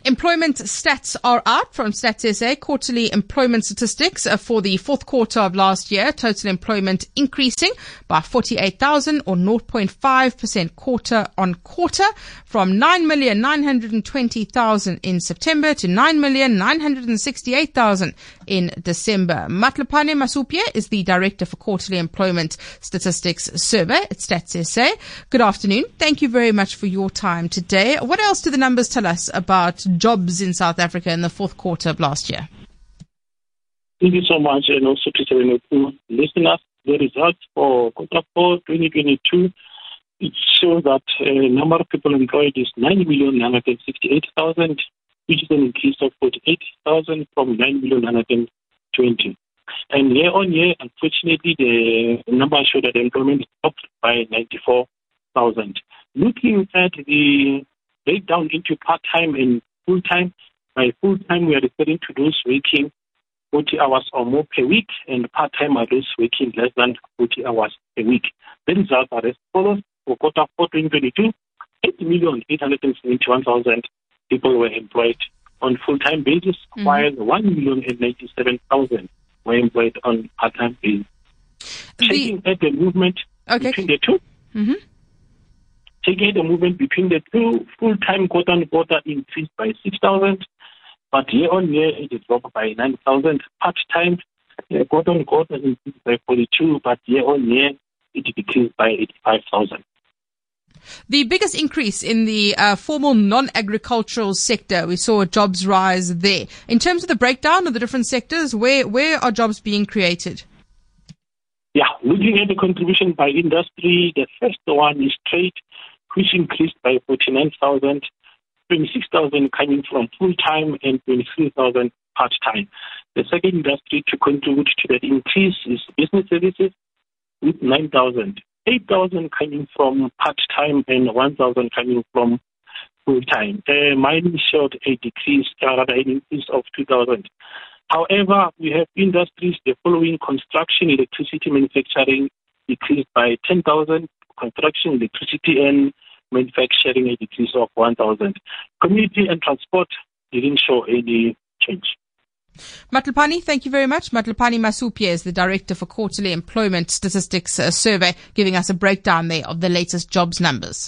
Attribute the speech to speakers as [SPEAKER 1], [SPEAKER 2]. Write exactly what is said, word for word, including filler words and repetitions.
[SPEAKER 1] Employment stats are out from Stats S A, quarterly employment statistics for the fourth quarter of last year. Total employment increasing by forty-eight thousand or zero point five percent quarter on quarter from nine million nine hundred twenty thousand in September to nine million nine hundred sixty-eight thousand in December. Matlapane Masupie is the Director for Quarterly Employment Statistics Survey at Stats S A. Good afternoon. Thank you very much for your time today. What else do the numbers tell us about jobs in South Africa in the fourth quarter of last year?
[SPEAKER 2] Thank you so much, and also to the listeners. The results for quarter four twenty twenty-two, it shows that the uh, number of people employed is nine million nine hundred sixty-eight thousand, which is an increase of forty-eight thousand from nine million nine hundred twenty. And year on year, unfortunately, the number showed that employment dropped by ninety-four thousand. Looking at the breakdown into part-time and full-time, by full-time we are referring to those working forty hours or more per week, and part-time are those working less than forty hours a week. The results are as follows. For quarter four twenty twenty-two, eight million eight hundred seventy-one thousand people were employed on full-time basis, mm-hmm. while one million ninety-seven thousand were employed on part-time basis. The... Taking at the movement okay. between the two, mm-hmm. taking the movement between the two, full-time quarter-on-quarter increased by six thousand, but year-on-year it is dropped by nine thousand. Part-time uh, quarter-on-quarter increased by forty-two, but year-on-year it decreased by eighty-five thousand.
[SPEAKER 1] The biggest increase in the uh, formal non-agricultural sector, we saw jobs rise there. In terms of the breakdown of the different sectors, where, where are jobs being created?
[SPEAKER 2] Yeah, looking at the contribution by industry, the first one is trade, which increased by forty-nine thousand, twenty-six thousand coming from full-time and twenty-three thousand part-time. The second industry to contribute to that increase is business services with nine thousand, eight thousand coming from part-time and one thousand coming from full-time. Uh, mining showed a decrease, uh, rather an increase of two thousand. However, we have industries, the following: construction, electricity, manufacturing decreased by ten thousand, construction, electricity and manufacturing a decrease of one thousand. Community and transport didn't show any change.
[SPEAKER 1] Matlapane, thank you very much. Matlapane Masupie is the Director for Quarterly Employment Statistics uh, Survey, giving us a breakdown there of the latest jobs numbers.